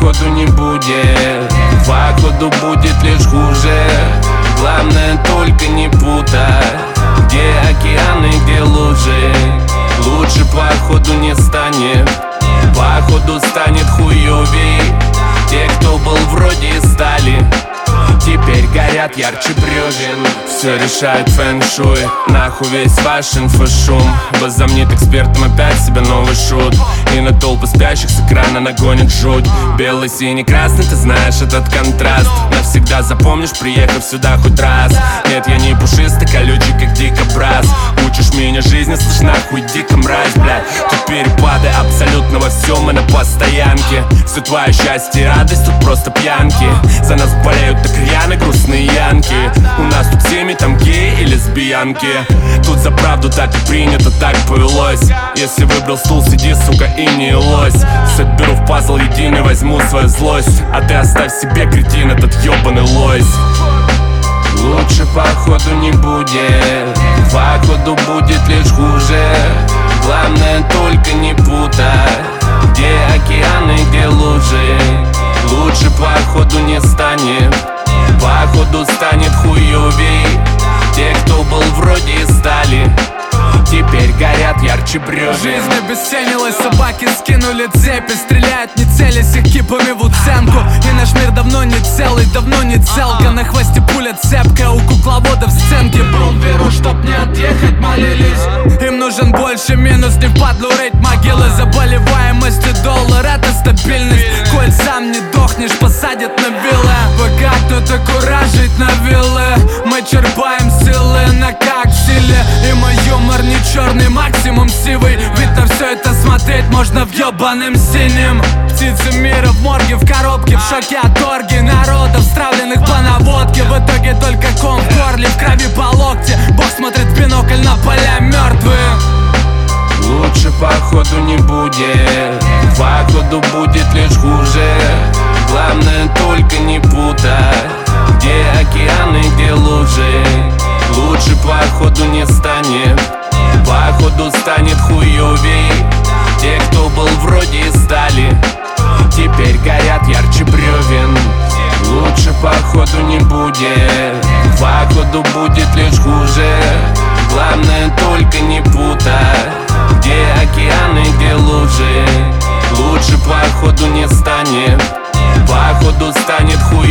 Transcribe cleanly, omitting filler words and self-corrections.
походу не будет, походу будет лишь хуже. Главное только не путай, где океаны, где лужи. Лучше походу не станет, походу станет хуёвей. Те, кто был вроде стали, теперь горят ярче бревен. Все решает фэнг-шуй, нахуй весь ваш инфошум. Возомнит экспертом опять себя новый шут, и на толпы спящих с экрана нагонит жуть. Белый, синий, красный, ты знаешь этот контраст. Навсегда запомнишь, приехав сюда хоть раз. Нет, я не пушистый, колючий, как дикобраз. Учишь меня жизни, слышь, нахуй, дико мразь, блядь. Тут перепады абсолютно во всем и на постоянке. Все твое счастье и радость, тут просто пьянки. За нас болеют так рьяно грустные янки. У нас тут семьи, там геи и лесбиянки. Тут за правду так и принято, так повелось. Если выбрал стул, сиди, сука, и не лось. Соберу в пазл единый, возьму свою злость. А ты оставь себе, кретин, этот ёбаный лось. Лучше походу не будет, походу будет лишь хуже. Главное только не путай, где океаны, где лужи. Лучше походу не станет, походу станет хуёвей. Те, кто был вроде стали, теперь горят ярче бревен. Жизнь обесценилась, собаки скинули цепи. Стреляют не целясь, их кипами в уценку. И наш мир давно не целый, давно не целка. На хвосте пуля цепкая, у кукловодов сценки. Брун веру, чтоб не отъехать, молились. Им нужен больше минус, не впадлу рыть могилы. Заболеваемость и доллар, это стабильность. Коль сам не дохнешь, посадят на виллы. ВК кто-то куражит на виллы. Мы черпаем силы на кактиле. И мой юмор не черный, максимум сивый. Ведь на все это смотреть можно в ёбаным синим. Птицы мира в морге, в коробке, в шоке от орги народов, стравленных по наводке. В итоге только ком в горле, в крови по локте. Бог смотрит в бинокль на поля мертвые. Лучше походу не будет, походу будет лишь хуже. Главное только не путай, где океаны, где лужи. Лучше походу не станет, походу станет хуёвей. Те, кто был вроде стали, теперь горят ярче бревен. Лучше походу не будет, походу будет лишь хуже. Главное только не путай, где океаны, где лужи. Лучше походу не станет, походу станет хуёвей.